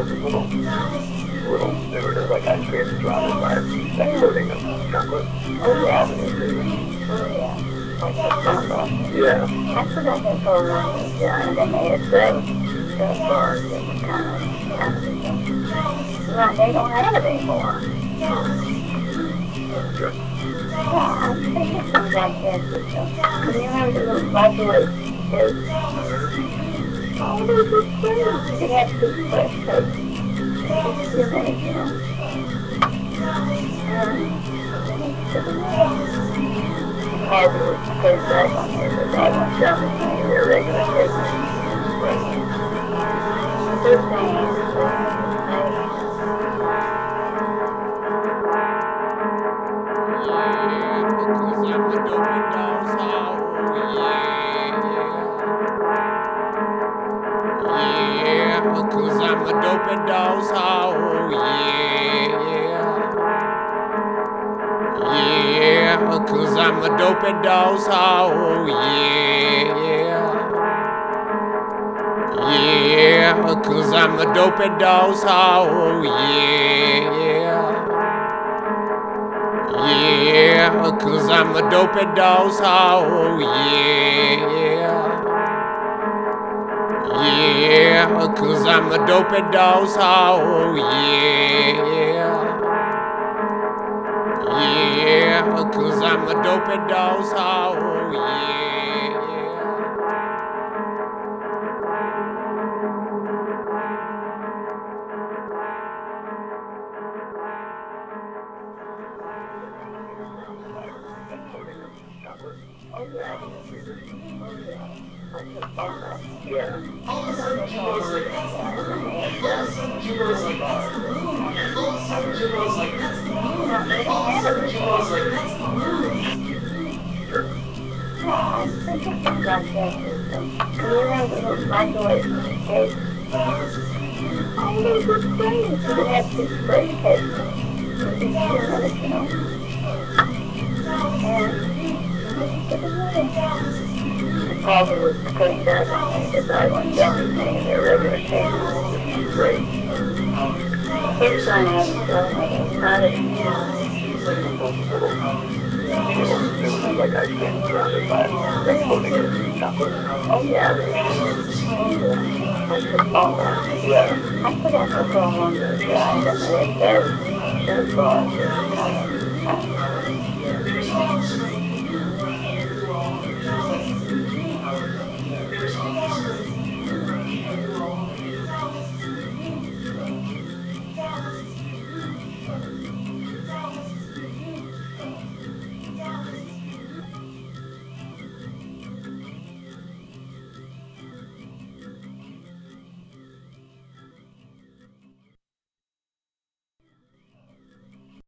little sort like ice cream surrounded by that coating of chocolate. Oh, yeah. Oh, yeah. Like the samba. Yeah. I forgot that program was done, and they had say so far it was kind of, right, they don't have it anymore. Okay. Yeah, I think it's something like that. Because you remember the little microwave toast? Oh, those were great. They had to be fresh toast. It's too many, you know. Maybe we can put it back on there, but they want something in their regular toast. First thing is, Cause I'm a dopey dog's oh yeah. Yeah, cause I'm a dopey dog's oh yeah. Yeah, cause I'm a dopey dog's oh yeah. Yeah, cause I'm a dopey dog's oh yeah. Yeah, cause I'm a dopey dog's oh yeah. Yeah, cause I'm a dopey dog's oh yeah. microwave cake. Oh, those were great. They had this fresh cake. You know. And Father was putting that on me, that I went down and saying their regular cake was great. His son had It was like ice cream surrounded by that coating of chocolate. oh yeah, that's the problem. Yeah. I forgot the problem on the guy that they had so far.